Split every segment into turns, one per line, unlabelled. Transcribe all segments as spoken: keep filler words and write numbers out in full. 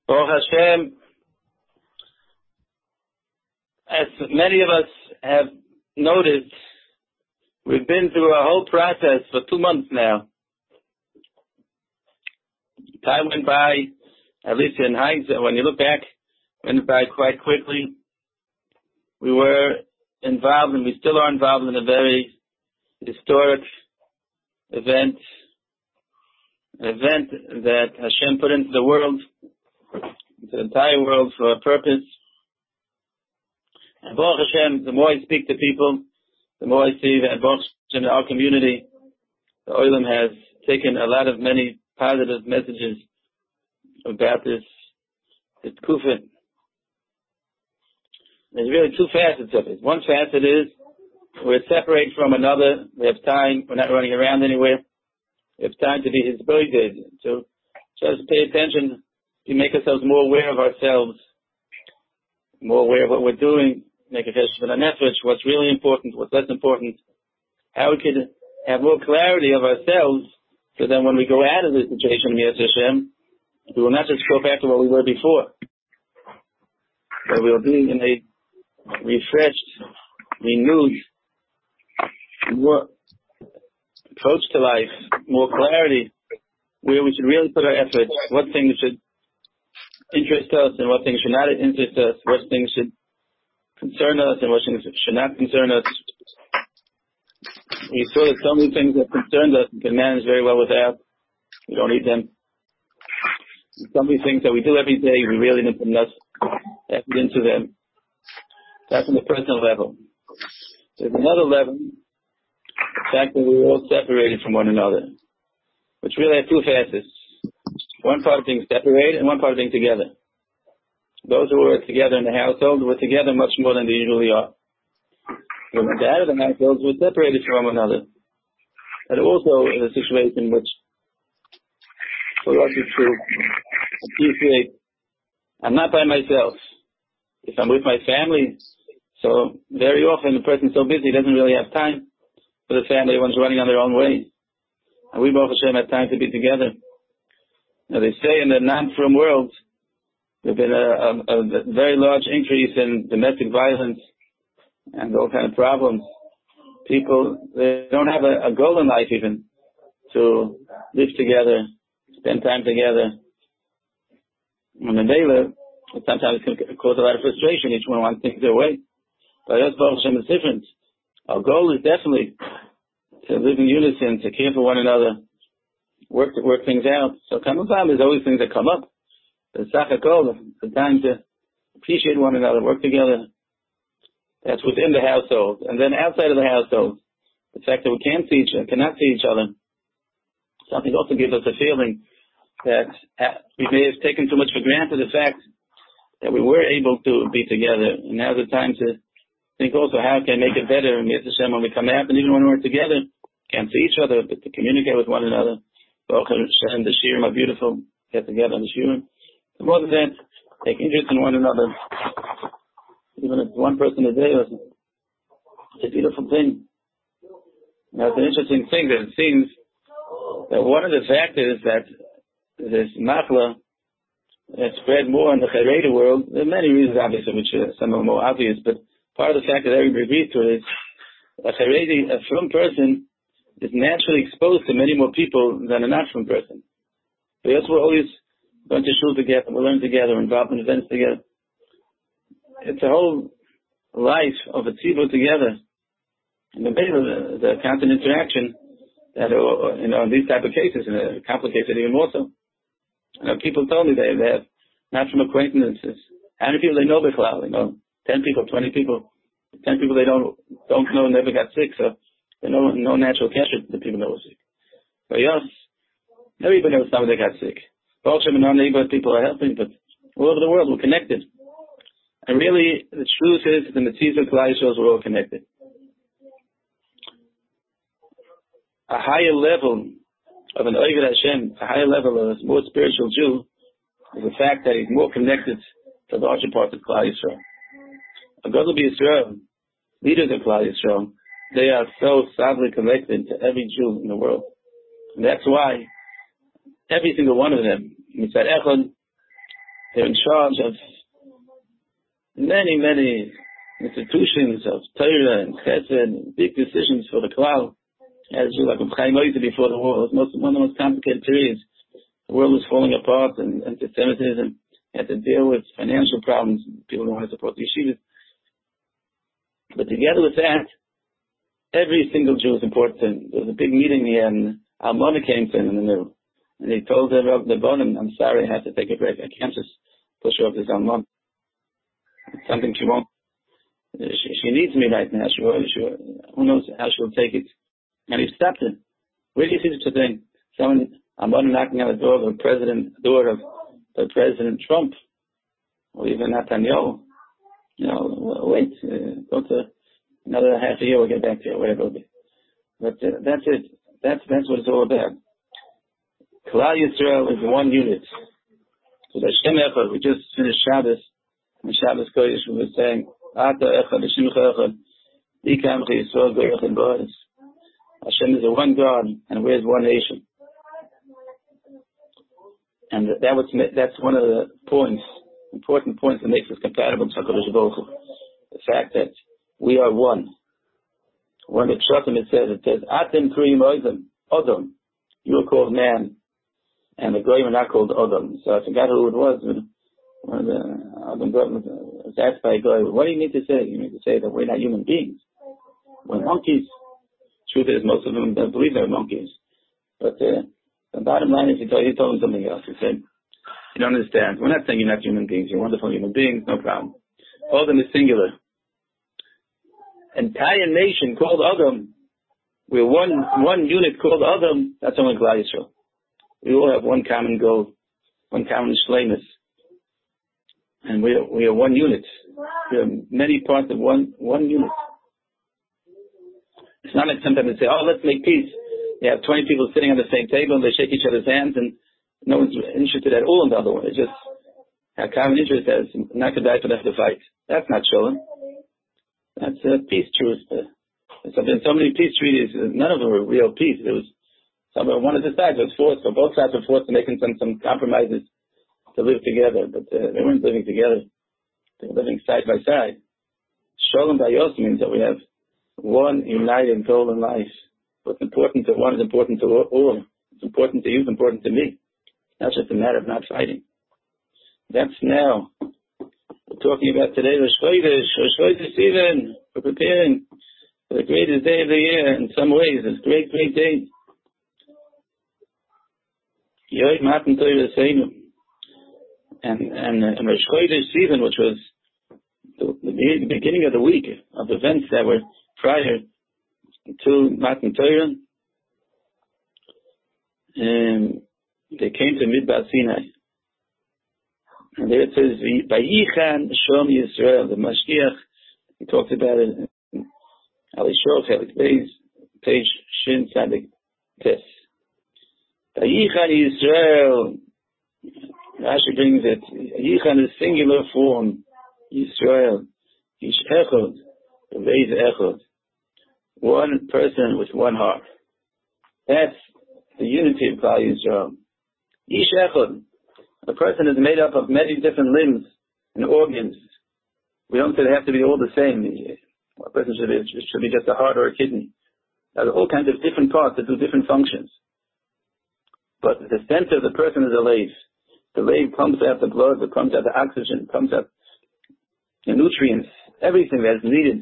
Baruch Hashem, as many of us have noticed, we've been through a whole process for two months now. Time went by, at least in hindsight, when you look back, went by quite quickly. We were involved, and we still are involved in a very historic event, an event that Hashem put into the world, into the entire world for a purpose. And Baruch Hashem, the more I speak to people, the more I see that Baruch Hashem, in our community, the Olam has taken a lot of many positive messages about this, this Kufit. There's really two facets of it. One facet is we're separate from another. We have time. We're not running around anywhere. We have time to be His birthday. So just pay attention. We make ourselves more aware of ourselves, more aware of what we're doing, make a cheshbon nefesh, what's really important, what's less important, how we could have more clarity of ourselves, so then when we go out of this situation, Yetzer Hashem, we will not just go back to what we were before, but we'll be in a refreshed, renewed, more approach to life, more clarity, where we should really put our efforts, what things should interest us and what things should not interest us, what things should concern us and what things should not concern us. We saw that so many things that concerned us we can manage very well without. We don't need them. So many things that we do every day, we really need to put enough effort into them. That's on the personal level. There's another level, the fact that we're all separated from one another, which really have two facets. One part of being separated and one part of being together. Those who are together in the household were together much more than they usually are. When we went out of the households, we're separated from one another. And also in a situation which, for us, is to appreciate, I'm not by myself. If I'm with my family, so very often the person's so busy he doesn't really have time for the family. Everyone's running on their own way. And we, Baruch Hashem, have time to be together. Now they say in the non-frum world, there's been a, a, a very large increase in domestic violence and all kind of problems. People, they don't have a, a goal in life even to live together, spend time together. And the Mela, sometimes it can cause a lot of frustration. Each one wants things their way. But us, Baruch Hashem, is different. Our goal is definitely to live in unison, to care for one another, work to work things out. So Kamazam, there's always things that come up. The Sachakol, the time to appreciate one another, work together. That's within the household. And then outside of the household, the fact that we can't see each other, cannot see each other, something also gives us a feeling that we may have taken too much for granted the fact that we were able to be together. And now's the time to think also how can I make it better and Yetzer Hashem when we come out, and even when we're together, can't see each other, but to communicate with one another. Baruch Hashem, the shirim are beautiful. Get together on the shirim. The more than that, take interest in one another. Even if it's one person a day, it's a beautiful thing. Now, it's an interesting thing that it seems that one of the factors that this machla has spread more in the Haredi world, there are many reasons, obviously, which are some are more obvious, but part of the fact that everybody agrees to it is a Haredi, a frum person, is naturally exposed to many more people than a not-frum person. Because we're always going to shul together, we learn together, we're involved in events together. It's a whole life of a tzibur together. And the the, the constant interaction that, are, you know, in these type of cases, and it complicates it even more so. You know, people told me they, they have not from acquaintances. How many people they know Bichlal? They know ten people, twenty people. Ten people they don't don't know never got sick, so they know no natural kesher to the people that were sick. But yes, everybody knows somebody that got sick. Baruch Hashem and non-neighbor people are helping, but all over the world we're connected. And really, the truth is, in the Tzizah Klal Yisrael, we're all connected. A higher level of an Oved Hashem, a higher level of a more spiritual Jew, is the fact that he's more connected to the larger part of Klal Yisrael. A Gadol B'Yisrael, leaders of Klal Yisrael, they are so sadly connected to every Jew in the world. And that's why every single one of them, Mitzad Echad, They're in charge of many, many institutions of Torah and Chesed and big decisions for the Klal. As you like with Chaim Oizer before the war, it was most, one of the most complicated periods. The world was falling apart, and anti-Semitism had to deal with financial problems. People don't want to support the yeshivas. But together with that, every single Jew is important. There was a big meeting here, and Almona came to him in the middle. And he told the the bottom, I'm sorry, I have to take a break. I can't just push her off this Almona. It's something she won't. She, she needs me right now. She, she, who knows how she'll take it. And he stopped it. Where do you see such a thing? Someone, Almona knocking on the door of the president, door of the President Trump, or even Netanyahu. You know, wait, uh, go to another half a year, we'll get back to you, whatever it'll be. But uh, that's it. That's that's what it's all about. Klal Yisrael is one unit. So the Hashem Echad, we just finished Shabbos, and Shabbos Kodesh, we were saying, Ata Echad, Hashem Echad, Ikam Yisrael, Goyach Boaz. Hashem is the one God, and we're one nation. And that was, that's one of the points, important points that makes us compatible with HaKadosh Baruch Hu. The fact that we are one. When the Pshatim it says, it says, Atem Kriyim Oizim, Odom. You are called man, and the Goyim are not called Odom. So I forgot who it was. One of the Odom was asked by a Goy, what do you mean to say? You mean to say that we're not human beings? We're monkeys. Truth is, most of them don't believe they're monkeys. But uh, the bottom line is, he told, he told him something else. He said, you don't understand. We're not saying you're not human beings. You're wonderful human beings, no problem. Odom is singular. Entire nation called Adam. We're one one unit called Adam. That's only Klal Yisrael. We all have one common goal, one common shleimus, and we are, we are one unit. We are many parts of one one unit. It's not like sometimes they say, "Oh, let's make peace." You have twenty people sitting on the same table and they shake each other's hands, and no one's interested at all in the other one. It's just a common interest as not to die for them to fight. That's not shalom. That's a peace truce. Uh, so there's so many peace treaties. Uh, none of them were real peace. There was some one of the sides was forced, or both sides were forced to make some some compromises to live together, but uh, they weren't living together. They were living side by side. Shalom bayos means that we have one united goal in life. What's important to one is important to all. It's important to you. It's important to me. Not just a matter of not fighting. That's now. We're talking about today, Rosh Chodesh, Rosh Chodesh Sivan. We're preparing for the greatest day of the year in some ways. It's a great, great day. Yoy Matan Torah Seinu. And, and, and Rosh Chodesh Sivan, which was the, the beginning of the week of events that were prior to Matan Torah. Um, they came to Midbar Sinai. And there it says, Vayichan Shom Yisrael, the Mashgiach, he talks about it in Ali Shor, Chelik Beis, page Shin Tzadik Tes. Vayichan Yisrael, Rashi brings it, Yichan is singular form, Yisrael, Ish Echod, Veis Echod, one person with one heart. That's the unity of Klal Yisrael. Ish Echod, a person is made up of many different limbs and organs. We don't say they have to be all the same. A person should be, should be just a heart or a kidney. There are all kinds of different parts that do different functions. But the center of the person is a lave. The lave pumps out the blood, it pumps out the oxygen, pumps out the nutrients, everything that is needed.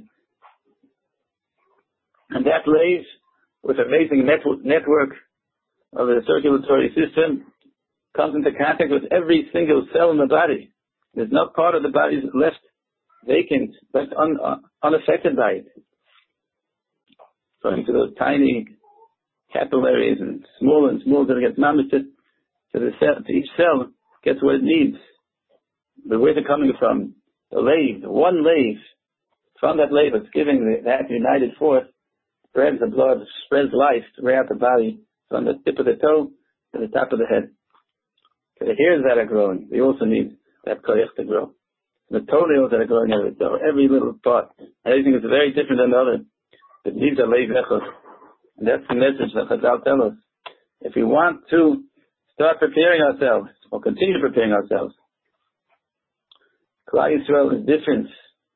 And that lave, with amazing network, network of the circulatory system, comes into contact with every single cell in the body. There's no part of the body left vacant, left un, uh, unaffected by it. Going to those tiny capillaries and smaller and smaller that it gets mammoth to, to the cell, to each cell gets what it needs. But where's it coming from? The lave, the one lave. From that lave, it's giving the, that united force, spreads the blood, spreads life throughout the body, from the tip of the toe to the top of the head. The hairs that are growing, they also need that koyach to grow. The toenails that are growing every day, every little part, everything is very different than the other. It needs a leiv echad. And that's the message that Chazal tell us. If we want to start preparing ourselves, or continue preparing ourselves Klal Yisrael is different.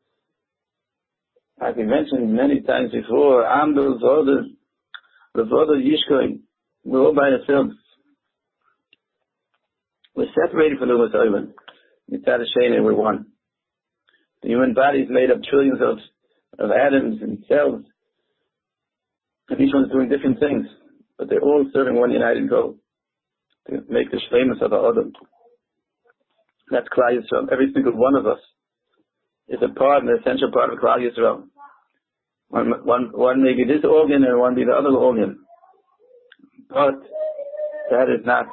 Like we mentioned many times before, Amdul, Zodah, Revodah, Yishkoin, we're all by ourselves. We're separated from the Umas Oilam. Mitzad Hashem, we're one. The human body is made of trillions of, of atoms and cells. And each one's doing different things. But they're all serving one united goal. To make the shleimus of the Adam. That's Klal Yisrael. Every single one of us is a part, an essential part of Klal Yisrael. One, one, one may be this organ and one be the other organ. But that is not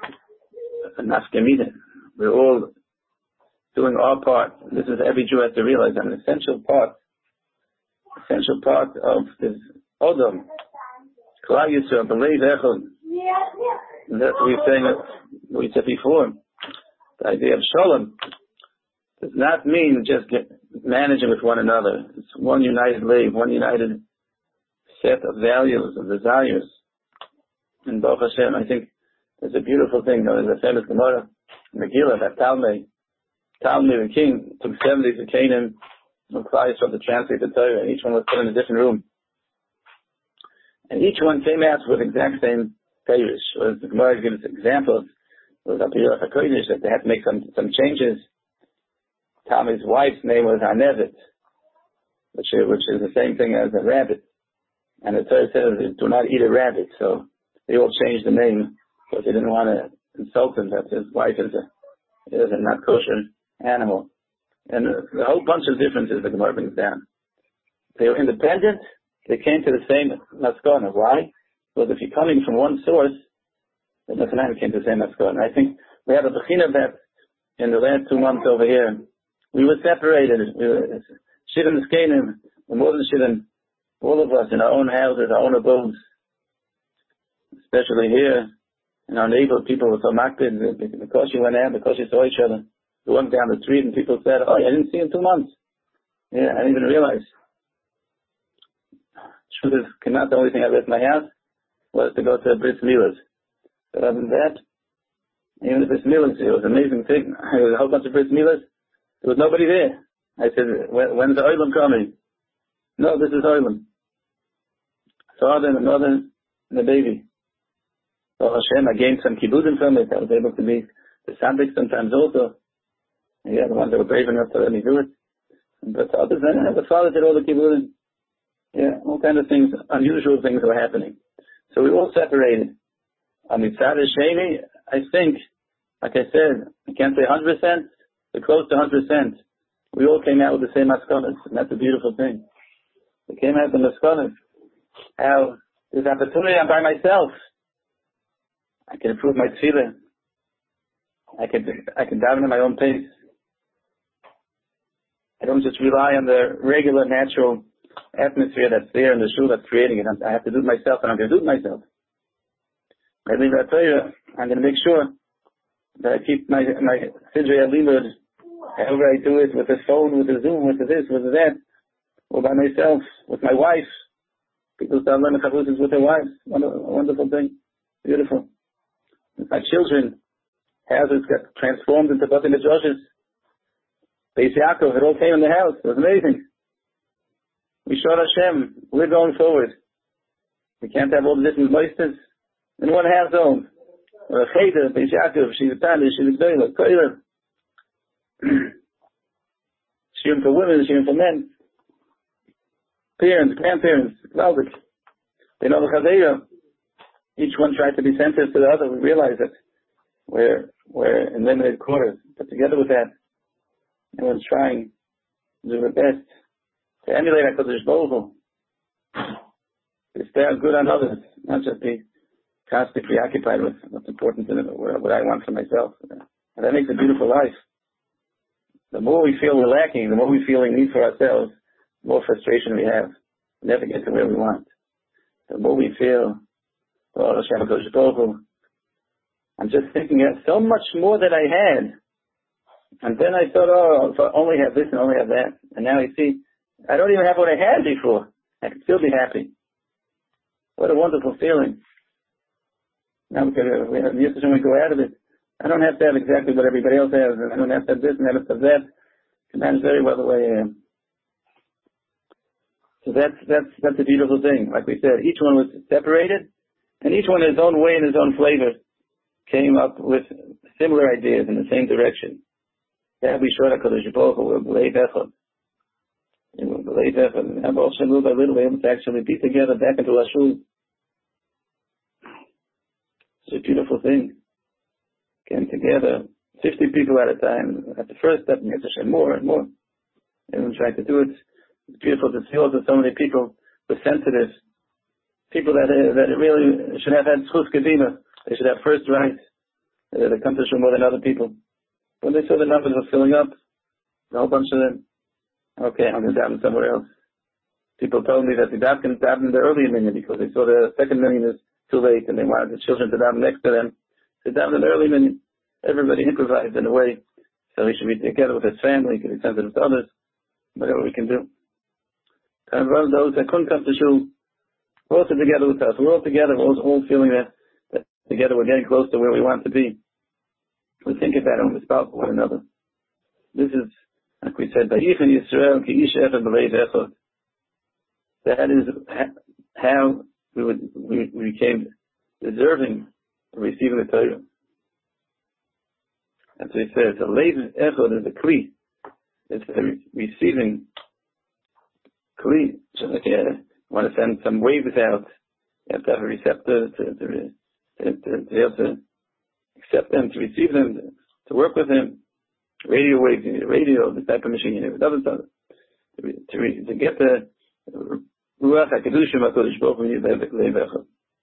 a nafkamina. We're all doing our part. This is every Jew has to realize an essential part, essential part of this Adam. Klal Yisrael, believe Echad. That's what we're saying, what we said before. The idea of Shalom does not mean just get, managing with one another. It's one united lave, one united set of values, of desires. And Baruch Hashem, I think it's a beautiful thing. There's a famous Gemara, Megillah, that Talmud, Talmud, the king, took seventy to Canaan, and Klal Yisrael to translate the Torah, and each one was put in a different room. And each one came out with the exact same Perish. Was the Gemara gives examples. It was up here at HaKodesh that they had to make some, some changes. Tommy's wife's name was Hanevet, which is, which is the same thing as a rabbit. And the Torah says, do not eat a rabbit. So they all changed the name because they didn't want to insult him that his wife is a, is a not kosher animal. And a, a whole bunch of differences the Gemara brings down. They were independent. They came to the same maskana. Why? Because if you're coming from one source, then the Tanakh came to the same maskana. And I think we have a bechina of that in the last two months over here. We were separated. We were shidden skanim, more than shidden. All of us in our own houses, our own abodes, especially here in our neighborhood, people were so makbid because you went out, because you saw each other. We went down the street and people said, "Oh, I didn't see you in two months." Yeah, I didn't even realize. Truth is, not the only thing I left my house was to go to Bris Milas. But other than that, even the Bris Milas, it was an amazing thing. There was a whole bunch of Bris Milas. There was nobody there. I said, when, when's the Oilam coming? No, this is Oilam. Father and mother and the baby. So Hashem, I gained some kibbudim from it. I was able to be the Sabbath sometimes also. And yeah, the ones that were brave enough to let me do it. But others, the father did all the kibbudim. Yeah, all kind of things, unusual things were happening. So we all separated. On Mitzad Sheni, I think, like I said, I can't say one hundred percent, but close to one hundred percent. We all came out with the same maskonas, and that's a beautiful thing. We came out with the maskonas. How this opportunity, I'm by myself. I can improve my tefillah. I can, I can daven at my own pace. I don't just rely on the regular, natural atmosphere that's there in the shul that's creating it. I have to do it myself, and I'm going to do it myself. I leave that Torah. I'm going to make sure that I keep my my Sidrei Alimud, however I do it, with the phone, with the Zoom, with the this, with the that, or by myself, with my wife. People start learning chavrutas with their wives. Wonderful, wonderful thing. Beautiful. With my children, houses got transformed into Bati Midrashos. Beis Yaakov, it all came in the house. It was amazing. We showed Hashem. We're going forward. We can't have all the different voices in one household. Or a cheder, Beis Yaakov, she's a Tani, she's a Gdoila, Koiler. Shirim for women, Shirim for men. Parents, grandparents, Valdik. They know the Chadeira. Each one tried to be sensitive to the other. We realize that we're, we're in limited quarters. But together with that, everyone's trying to do their best to emulate HaKadosh Baruch Hu. To stay out good on others, not just be constantly preoccupied with what's important in it, or what I want for myself. And that makes a beautiful life. The more we feel we're lacking, the more we feel we need for ourselves, the more frustration we have. We never get to where we want. The more we feel, oh, Hashem HaKadosh Baruch Hu, I'm just thinking of so much more that I had. And then I thought, oh, if I only have this and only have that. And now I see, I don't even have what I had before. I can still be happy. What a wonderful feeling. Now we can, we have, when we go out of it, I don't have to have exactly what everybody else has, and I don't have to have this and I have to have that. can manage very well the way I am. So that's, that's, that's a beautiful thing. Like we said, each one was separated, and each one in his own way and his own flavor came up with similar ideas in the same direction. That we showed HaKadosh Baruch Hu will believe Echad. And we'll believe Echad. And have also little by little able to actually be together back into Ashul. It's a beautiful thing. Came together, fifty people at a time. At the first step, we had to share more and more. Everyone tried to do it. It's beautiful to see also so many people were sensitive. People that uh, that really should have had Schus Kedima. They should have first right. Uh, they come to Shul more than other people. When they saw the numbers were filling up, a whole bunch of them, okay, I'm going to daven somewhere else. People told me that they davened in the earlier minyan because they saw the second minyan is too late and they wanted the children to daven next to them. They davened in the early minyan. Everybody improvised in a way. So we should be together with his family, can be sensitive to others, whatever we can do. And one of those that couldn't come to Shul, we're also together with us. We're all together, we're all, all feeling that, that together we're getting close to where we want to be. We think about it and we spout one another. This is, like we said, Vayichan Yisrael ki ish echad b'leiv echad. That is how we, would, we, we became deserving of receiving the Torah. That's what he says. The leiv echad is a kli. It's a re- receiving kli. So like, uh, you want to send some waves out, you have to have a receptor to, to, to, to, to be able to accept them, to receive them, to work with them. Radio waves, you need a radio, the type of machine you need, it doesn't to, to, to get the Ruach HaKadoshim HaKadosh Baruch Hu, you need the Leiv Echad.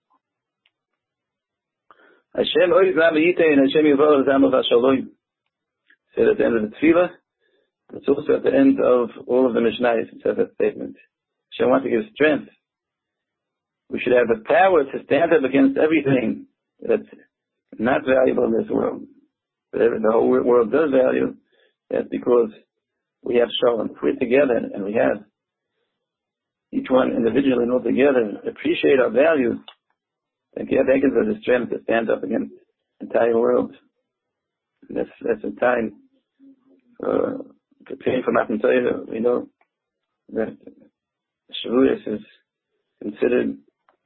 Hashem oiz lam yitei and Hashem yivor zam v'shalom. Said at the end of the tefillah. It's also at the end of all of the Mishnayos. It says that statement. Hashem wants to give strength. We should have the power to stand up against everything that's not valuable in this world. But the whole world does value. That's because we have Shalom. If we're together and we have each one individually and all together appreciate our values, then that gives us the strength to stand up against the entire world. And that's, that's a time uh, preparing for Matan Torah. We know that Shavuos is considered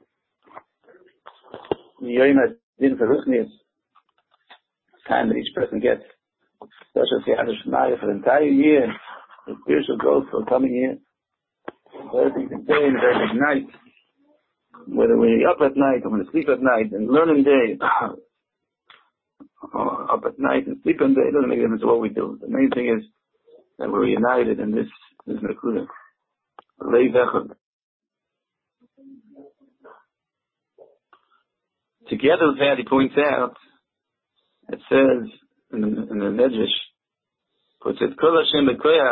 the Yom HaDin for Ruchnius, time that each person gets special Siyata Shemaya for the entire year, the spiritual growth for the coming year. Very big day and a very big night. Whether we're up at night or we're sleep at night and learning day, or up at night and sleep on day, it doesn't make a difference what we do. The main thing is that we're united in this, this Mekudah. Leiv Echad. Together with that, he points out, it says in the, in the Medrash, puts it, Kol Hashem B'koyach.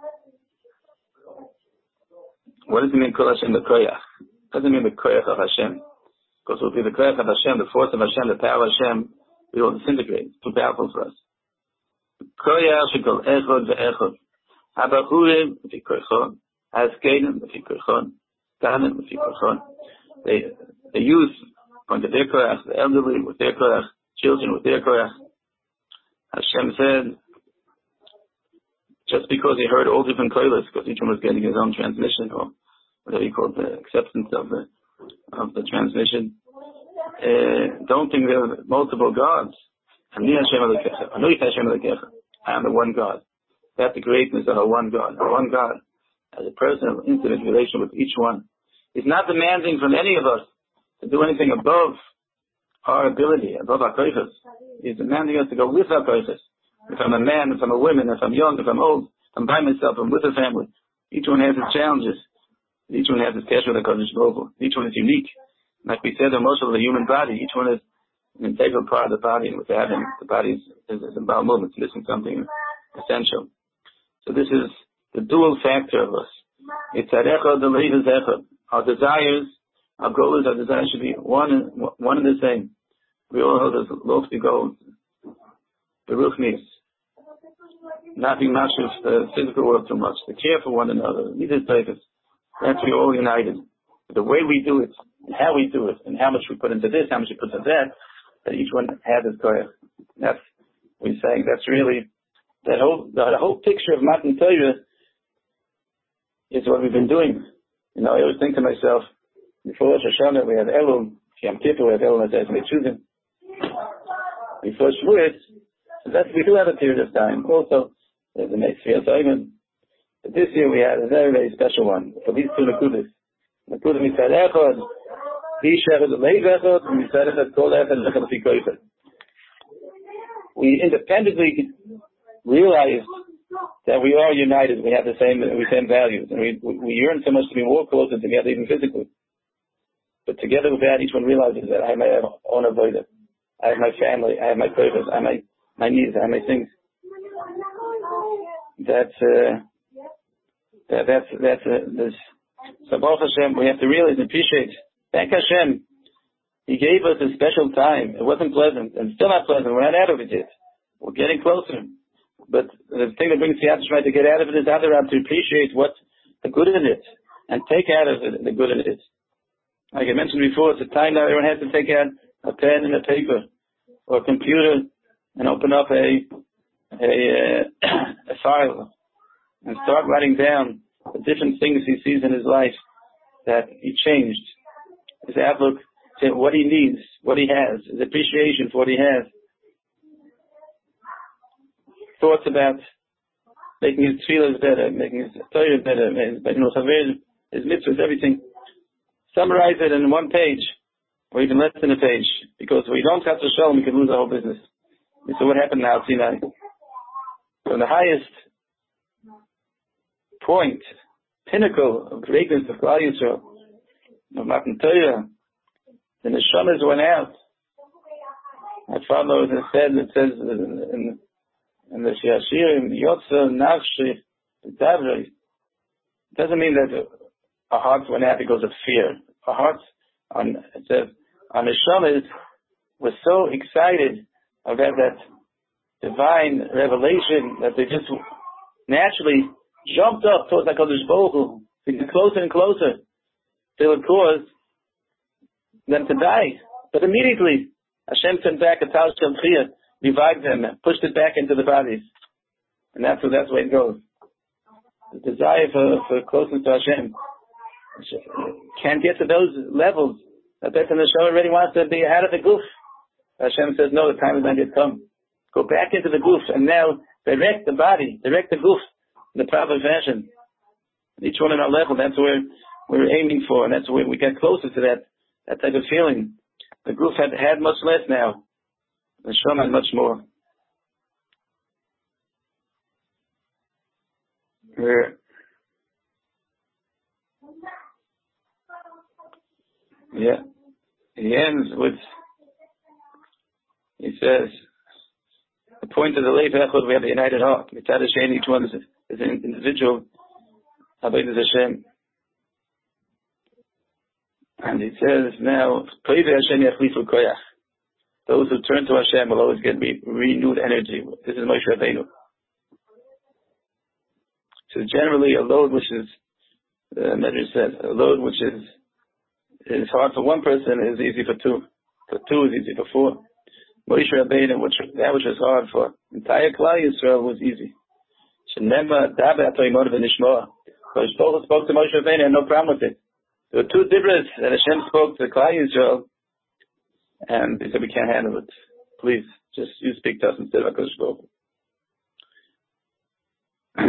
What does it mean, Kol Hashem B'koyach? What does it mean, the Koyach of Hashem? Because it will be the Koyach of Hashem, the force of Hashem, the power of Hashem, we will disintegrate. It's too powerful for us. Koyach Shekol Echad Ve'echad. Habachurim V'fi Koychon. Haskedim V'fi Koychon. Tanim V'fi Koychon. They, they use, point to their Koyach, the elderly with their Koyach, children with their Koyach. Hashem said, just because he heard all different Koylas, because each one was getting his own transmission, or whatever you call the acceptance of the of the transmission. Uh, don't think there are multiple gods. I am the one God. That's the greatness of our one God. Our one God has a personal, intimate relation with each one. He's not demanding from any of us to do anything above our ability, above our koiches. He's demanding us to go with our koiches. If I'm a man, if I'm a woman, if I'm young, if I'm old, if I'm by myself, I'm with a family. Each one has its challenges. Each one has its kesher with HaKadosh Baruch Hu. Each one is unique. Like we said, the most of the human body, each one is an integral part of the body, and without him, the body is, is, is in bowel movement, it's missing something essential. So this is the dual factor of us. It's Echad, the Leiv is Echad. Our desires, our goals, our desires should be one and, one and the same. We all have this lofty goal. The Ruchnius. Not being much of the physical world too much. To care for one another. Need his purpose. That's we all united. The way we do it, and how we do it, and how much we put into this, how much we put into that, that each one has his koyach. That's, we're saying, that's really That whole, the, the whole picture of Matan Torah is what we've been doing. You know, I always think to myself, before Rosh Hashanah we have Elul, Yom Kippur we have Elul as Mechuzim. Before Shavuot, so that we do have a period of time. Also, there's the next year, but this year we had a very, very special one for these two Nakudas. Nakudah Mitzad Echad, Yishar is a Leiv Echad, and Mitzad Echad Kol Echad Echad Fikoyfet. We independently realized that we are united, we have the same, the same values, and we, we yearn so much to be more closer together, even physically. But together with that, each one realizes that I have my own avodah. I have my family, I have my purpose, I have my, my needs, I have my things. That's, uh, that, that's, that's, uh, this. So, Baruch Hashem, we have to realize and appreciate. Thank Hashem. He gave us a special time. It wasn't pleasant, and still not pleasant. We're not out of it yet. We're getting closer. But the thing that brings the Yad to get out of it is other to appreciate what the good in it, and take out of it the good in it. Like I mentioned before, it's a time now everyone has to take out a pen and a paper, or a computer, and open up a a, uh, a file, and start writing down the different things he sees in his life that he changed, his outlook, to what he needs, what he has, his appreciation for what he has, thoughts about making his tefillas better, making his Torah better, making his mitzvahs, everything. Summarize it in one page, or even less than a page, because if we don't have to show him, we can lose our whole business. So what happened now, Sinai? From the highest point, pinnacle of greatness of Klal Yisrael, of Matan Torah, the neshamas went out. My father said, it says in, in the Shiashirim, Yotza Nafshi B'Tavrei. It doesn't mean that our hearts went out because of fear. Our hearts, on, it says, our neshamas were so excited about that divine revelation that they just naturally jumped up towards HaKadosh Baruch Hu, to get closer and closer, till it caused them to die. But immediately, Hashem sent back a Tal Shel Chiyah, revived them, pushed it back into the bodies. And that's, that's the way it goes. The desire for, for closeness to Hashem can't get to those levels. That person in the show already wants to be out of the goof. Hashem says, no, the time has not yet come. Go back into the goof and now direct the body, direct the goof in the proper fashion. Each one on our level, that's where we're aiming for, and that's where we get closer to that, that type of feeling. The goof had, had much less now. The Shom had much more. Where yeah. He ends with, he says, the point of the Leiv Echad, we have a united heart. Mitzad Hashem, each one is, is an individual. Avodas Hashem. And he says now, those who turn to Hashem will always get re- renewed energy. This is Moshe Rabbeinu. So generally a load which is, the Medrash says, a load which is is hard for one person is easy for two. For two is easy for four. Moshe Rabbeinu, which, that which was hard for entire Klal Yisrael was easy. Shenema Daber Atoimod v'Nishmoa. Because Baruch spoke to Moshe Rabbeinu and no problem with it. There were two dibras that Hashem spoke to Klal Yisrael, and they said, we can't handle it. Please, just you speak to us instead of HaKadosh Baruch Hu.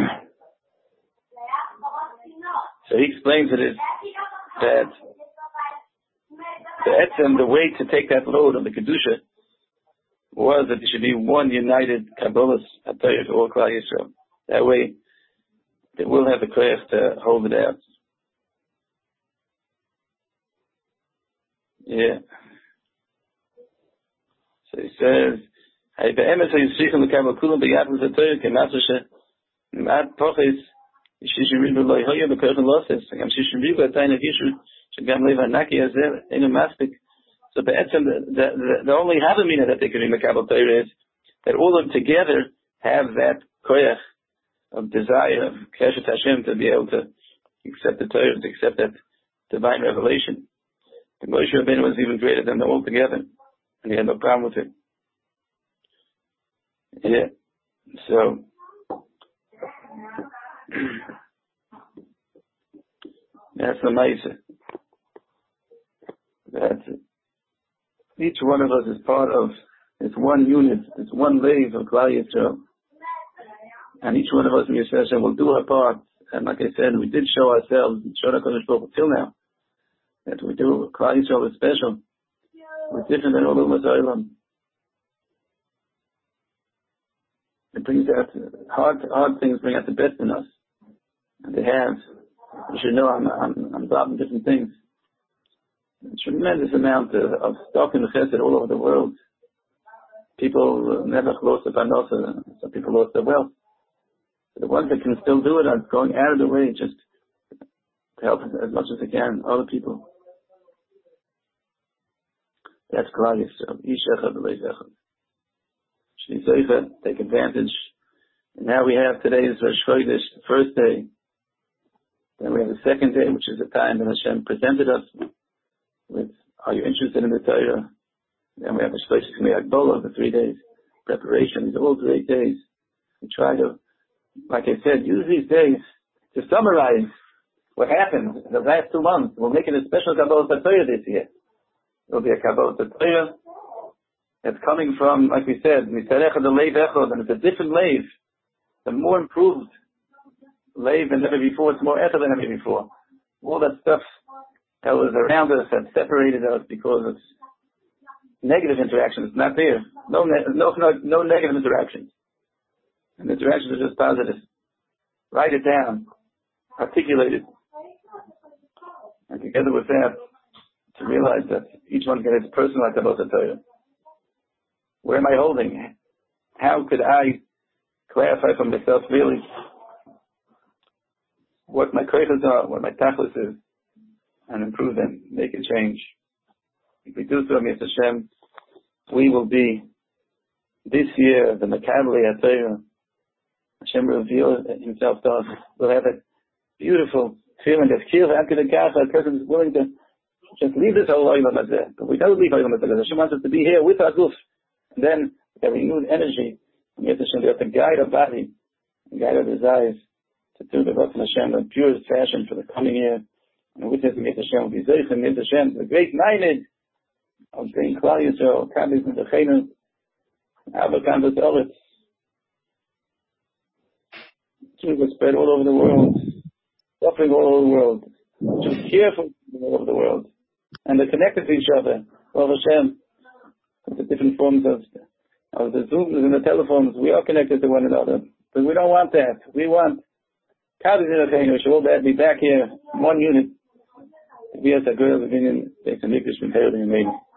So he explains it is that the etzem, the way to take that load of the Kedusha was that there should be one united Kabbalah's Atayah to all Klal Yisrael. That way, they will have the koyach to hold it out. Yeah. So he says, "Hey, be'emes hayisrichim lekabel kulam b'yad l'zatayah k'masashe mad poches yishishim ribu lo yehoya b'koyach l'oses gam shishim ribu atayna yishu shegam leva naki azer enu maspik." So the, the, the, the only havamina that they can be mekabel Torah is that all of them together have that koyach of desire of keshet Hashem to be able to accept the Torah, to accept that divine revelation. And Moshe Rabbeinu was even greater than them all together, and he had no problem with it. Yeah. So That's the Maisa. That's it. Each one of us is part of this one unit, this one wave of Klal Yisrael. And each one of us in Yisrael will do our part. And like I said, we did show ourselves, showed our Kodesh Baruch Hu till now, that we do. Klal Yisrael is special. We're different than all of us. It brings out hard, hard things bring out the best in us. And they have. You should know I'm, I'm, I'm involved in different things. A tremendous amount of, of stock in the chesed all over the world. People never lost their parnasa. Some people lost their wealth. The ones that can still do it are going out of the way just to help as much as they can other people. That's Klal Yisrael. Yishachad v'lo yizachad. Shni Zoicha, take advantage. And now we have today's Rosh Chodesh, the first day. Then we have the second day, which is the time that Hashem presented us with, are you interested in the Torah? Then we have the Shlosh Shmei Agbola, the three days preparation. These are all great days. We try to, like I said, use these days to summarize what happened in the last two months. We'll make it a special Kabbalah Torah this year. There'll be a Kabbalah Torah that's coming from, like we said, Mitzarech the Leiv Echod, and it's a different Leiv, the more improved Leiv than ever before. It's more Echad than ever before. All that stuff that was around us that separated us because of negative interactions. It's not there. No, ne- no, no, no negative interactions. And the interactions are just positive. Write it down. Articulate it. And together with that, to realize that each one gets his personal Kabbalah Torah. Where am I holding? How could I clarify for myself really what my koiches are, what my tachlis is, and improve them, make a change. If we do so, Mitzvah Hashem, we will be this year the Makabli HaTorah. Hashem will reveal Himself to us. We'll have a beautiful feeling of Kiyuv Akadakach. A person is willing to just leave this whole Olam Hazeh. But we don't leave Olam Hazeh. Hashem wants us to be here with our guf. And then, with that renewed energy, Mitzvah Hashem, we have to guide our body and guide our desires to do the Ratzon Hashem in purest fashion for the coming year. And with this, Mitzvah Hashem will be Zeich and Mitzvah Hashem, the great Maimed of being Klal Yisrael, Kabbalah Mitzvah Abba Kanvas Oretz. Things are spread all over the world, suffering all over the world, just careful all over the world. And they're connected to each other. Baruch Hashem, with the different forms of, of the Zooms and the telephones, we are connected to one another. But we don't want that. We want Kabbalah we should all be back here, one unit. We have a girl living in the Mikdash and Made.